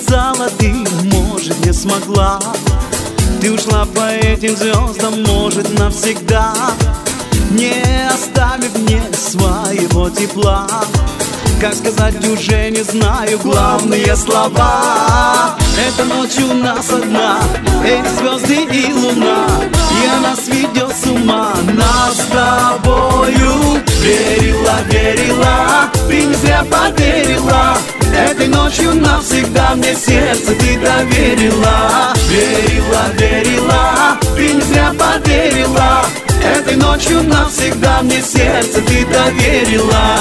сказала ты, может, не смогла. Ты ушла по этим звездам, может, навсегда, не оставив мне своего тепла. Как сказать, уже не знаю главные слова. Эта ночь у нас одна, эти звезды и луна, и она сведет с ума нас с тобою. Верила, верила, ты не зря поверила. Этой ночью навсегда мне сердце ты доверила. Верила, верила, ты не зря поверила. Этой ночью навсегда мне сердце ты доверила.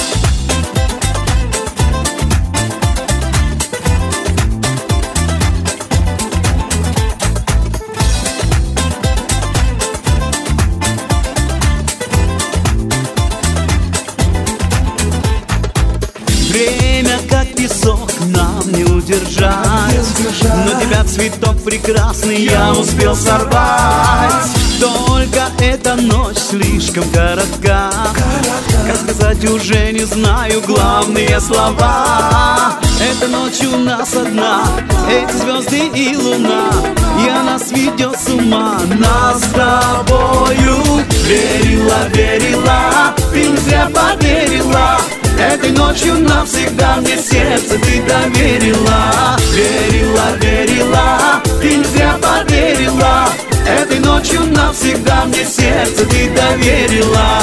Время, как песок, нам не удержать, но тебя цветок прекрасный я успел сорвать. Только эта ночь слишком коротка, как сказать, уже не знаю главные слова. Эта ночь у нас одна, эти звезды и луна, и она сведет с ума нас с тобою. Верила, верила, ты не зря поверила. Этой ночью навсегда мне сердце ты доверила. Верила, верила, ты не зря поверила. Этой ночью навсегда мне сердце ты доверила.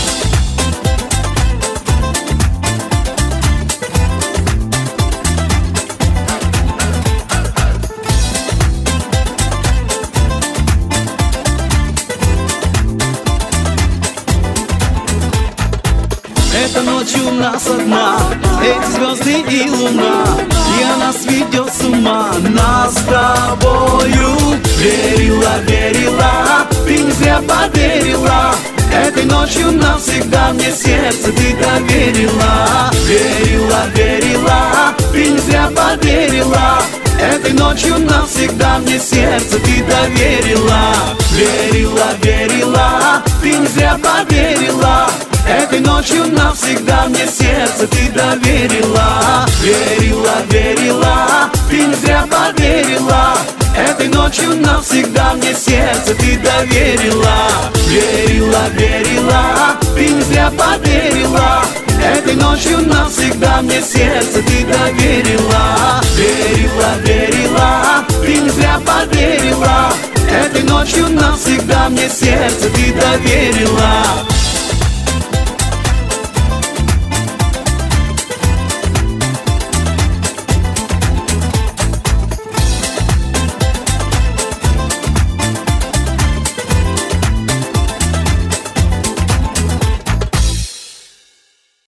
Эта ночь у нас одна, эти звезды и луна, и она сведет с ума нас с тобою. Верила, верила, ты не зря поверила. Этой ночью навсегда мне сердце ты доверила. Верила, верила, ты не зря поверила. Этой ночью навсегда мне сердце ты доверила. Верила, верила, ты не зря поверила. Этой ночью навсегда мне сердце ты доверила. Верила, верила, ты не зря поверила. Этой ночью навсегда мне сердце ты доверила. Верила, верила, ты не зря поверила. Этой ночью навсегда мне сердце ты доверила. Верила, верила, ты не зря поверила. Этой ночью навсегда мне сердце ты доверила.